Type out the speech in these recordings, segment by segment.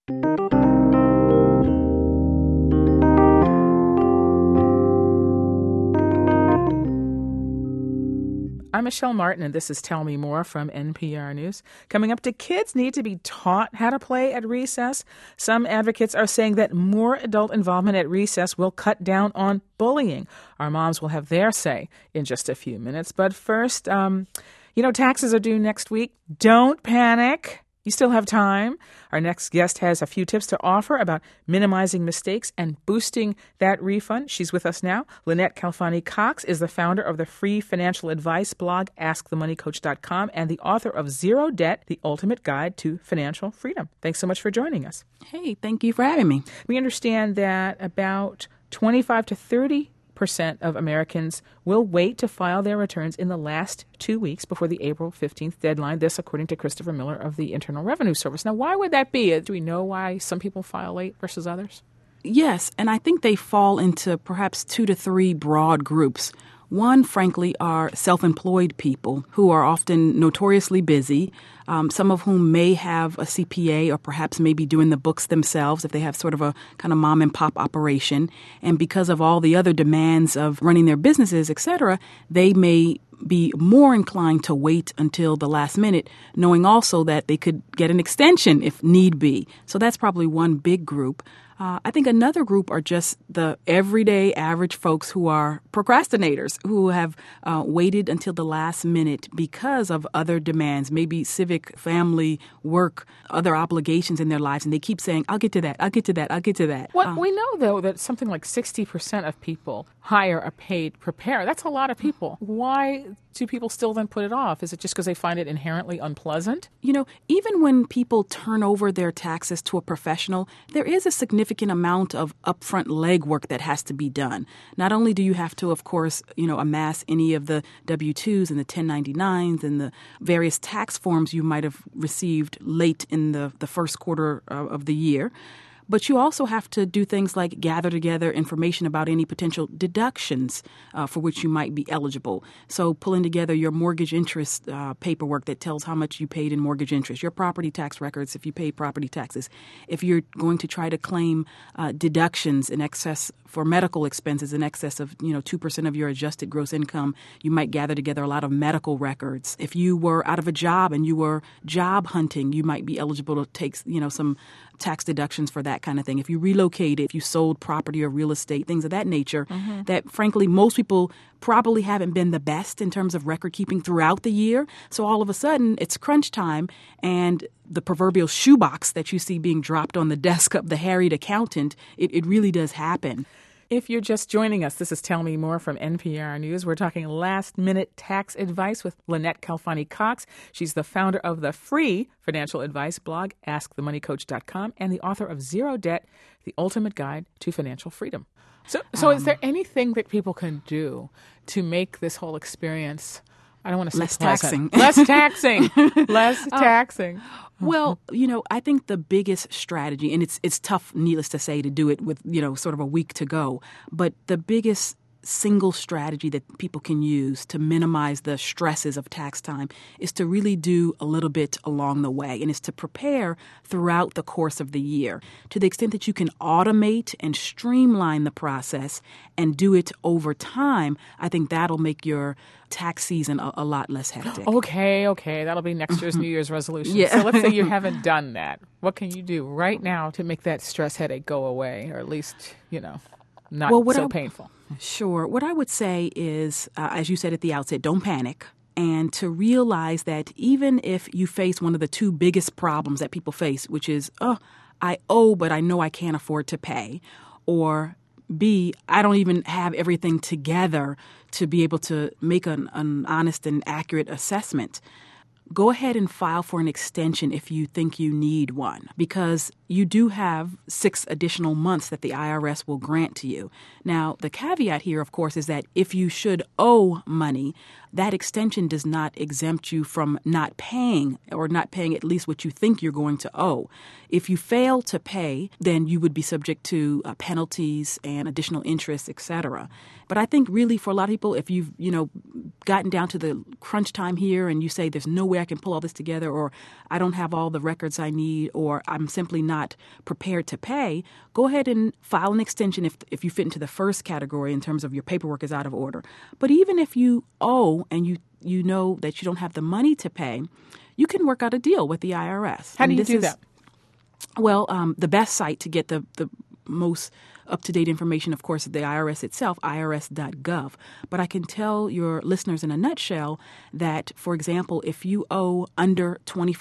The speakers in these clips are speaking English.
I'm Michelle Martin, and this is Tell Me More from NPR News. Coming up, do kids need to be taught how to play at recess? Some advocates are saying that more adult involvement at recess will cut down on bullying. Our moms will have their say in just a few minutes. But first, taxes are due next week. Don't panic. You still have time. Our next guest has a few tips to offer about minimizing mistakes and boosting that refund. She's with us now. Lynette Calfani-Cox is the founder of the free financial advice blog, AskTheMoneyCoach.com, and the author of Zero Debt, The Ultimate Guide to Financial Freedom. Thanks so much for joining us. Hey, thank you for having me. We understand that about 25 to 30% of Americans will wait to file their returns in the last 2 weeks before the April 15th deadline. This, according to Christopher Miller of the Internal Revenue Service. Now, why would that be? Do we know why some people file late versus others? Yes, and I think they fall into perhaps 2 to 3 broad groups. One, frankly, are self-employed people who are often notoriously busy, some of whom may have a CPA or perhaps maybe doing the books themselves if they have sort of a kind of mom and pop operation. And because of all the other demands of running their businesses, et cetera, they may be more inclined to wait until the last minute, knowing also that they could get an extension if need be. So that's probably one big group. I think another group are just the everyday average folks who are procrastinators, who have waited until the last minute because of other demands, maybe civic, family, work, other obligations in their lives. And they keep saying, I'll get to that, I'll get to that, I'll get to that. We know, though, that something like 60% of people hire a paid preparer. That's a lot of people. Why do people still then put it off? Is it just because they find it inherently unpleasant? Even when people turn over their taxes to a professional, there is a significant amount of upfront legwork that has to be done. Not only do you have to, of course, amass any of the W-2s and the 1099s and the various tax forms you might have received late in the first quarter of the year, but you also have to do things like gather together information about any potential deductions for which you might be eligible. So pulling together your mortgage interest paperwork that tells how much you paid in mortgage interest, your property tax records if you paid property taxes. If you're going to try to claim deductions in excess for medical expenses in excess of 2% of your adjusted gross income, you might gather together a lot of medical records. If you were out of a job and you were job hunting, you might be eligible to take some tax deductions for that kind of thing. If you relocated, if you sold property or real estate, things of that nature, that frankly most people probably haven't been the best in terms of record keeping throughout the year. So all of a sudden it's crunch time, and the proverbial shoebox that you see being dropped on the desk of the harried accountant, it really does happen. If you're just joining us, this is Tell Me More from NPR News. We're talking last-minute tax advice with Lynette Calfani-Cox. She's the founder of the free financial advice blog, AskTheMoneyCoach.com, and the author of Zero Debt, The Ultimate Guide to Financial Freedom. So is there anything that people can do to make this whole experience, I don't want to say less taxing. Less taxing. Less taxing. Well, I think the biggest strategy, and it's tough, needless to say, to do it with, sort of a week to go, but the biggest single strategy that people can use to minimize the stresses of tax time is to really do a little bit along the way, and it's to prepare throughout the course of the year. To the extent that you can automate and streamline the process and do it over time, I think that'll make your tax season a lot less hectic. Okay. That'll be next year's New Year's resolution. Yeah. So let's say you haven't done that. What can you do right now to make that stress headache go away, or at least, not so painful? Sure. What I would say is, as you said at the outset, don't panic. And to realize that even if you face one of the 2 biggest problems that people face, which is, I owe, but I know I can't afford to pay, or B, I don't even have everything together to be able to make an honest and accurate assessment, go ahead and file for an extension if you think you need one, because you do have 6 additional months that the IRS will grant to you. Now, the caveat here, of course, is that if you should owe money, that extension does not exempt you from not paying, or not paying at least what you think you're going to owe. If you fail to pay, then you would be subject to penalties and additional interest, et cetera. But I think really for a lot of people, if you've, gotten down to the crunch time here and you say there's no way I can pull all this together, or I don't have all the records I need, or I'm simply not not prepared to pay, go ahead and file an extension if you fit into the first category in terms of your paperwork is out of order. But even if you owe and you know that you don't have the money to pay, you can work out a deal with the IRS. How do you do that? Well, the best site to get the most up-to-date information, of course, is the IRS itself, irs.gov. But I can tell your listeners in a nutshell that, for example, if you owe under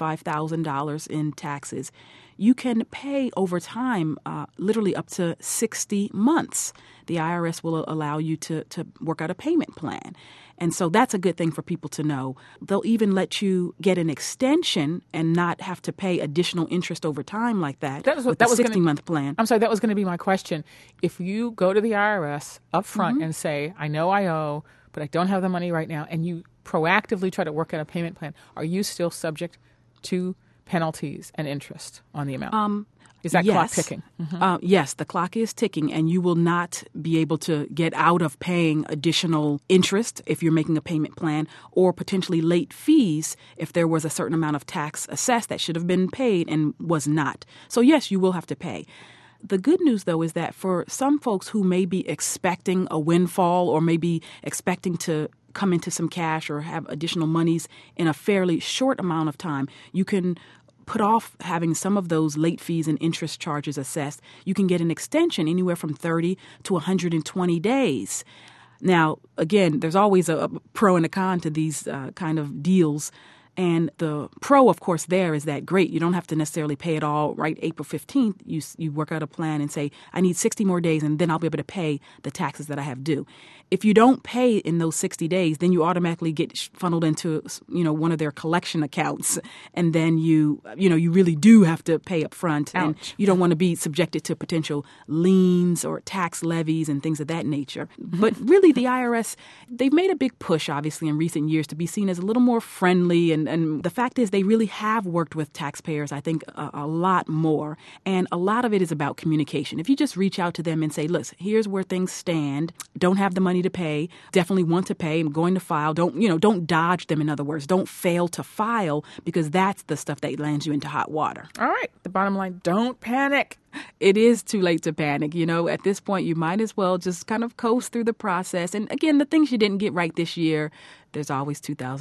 $25,000 in taxes, you can pay over time, literally up to 60 months. The IRS will allow you to work out a payment plan. And so that's a good thing for people to know. They'll even let you get an extension and not have to pay additional interest over time like that. That was a 60-month plan. I'm sorry, that was going to be my question. If you go to the IRS up front and say, I know I owe, but I don't have the money right now, and you proactively try to work out a payment plan, are you still subject to penalties and interest on the amount? Is that clock ticking? Yes, the clock is ticking, and you will not be able to get out of paying additional interest if you're making a payment plan, or potentially late fees if there was a certain amount of tax assessed that should have been paid and was not. So yes, you will have to pay. The good news, though, is that for some folks who may be expecting a windfall or maybe expecting to come into some cash or have additional monies in a fairly short amount of time, you can put off having some of those late fees and interest charges assessed. You can get an extension anywhere from 30 to 120 days. Now, again, there's always a pro and a con to these kind of deals. And the pro, of course, there is that great. You don't have to necessarily pay it all right April 15th. You work out a plan and say, I need 60 more days, and then I'll be able to pay the taxes that I have due. If you don't pay in those 60 days, then you automatically get funneled into, one of their collection accounts. And then you really do have to pay up front. Ouch. And you don't want to be subjected to potential liens or tax levies and things of that nature. But really, the IRS, they've made a big push, obviously, in recent years to be seen as a little more friendly. And the fact is they really have worked with taxpayers, I think, a lot more. And a lot of it is about communication. If you just reach out to them and say, look, here's where things stand, don't have the money to pay, definitely want to pay, I'm going to file, don't dodge them, in other words. Don't fail to file, because that's the stuff that lands you into hot water. All right. The bottom line, don't panic. It is too late to panic. At this point, you might as well just kind of coast through the process. And again, the things you didn't get right this year, there's always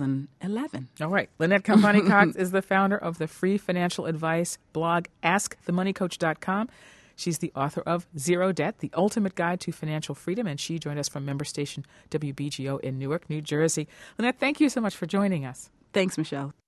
2011. All right. Lynette Campani-Cox is the founder of the free financial advice blog, AskTheMoneyCoach.com. She's the author of Zero Debt, The Ultimate Guide to Financial Freedom, and she joined us from member station WBGO in Newark, New Jersey. Lynette, thank you so much for joining us. Thanks, Michelle.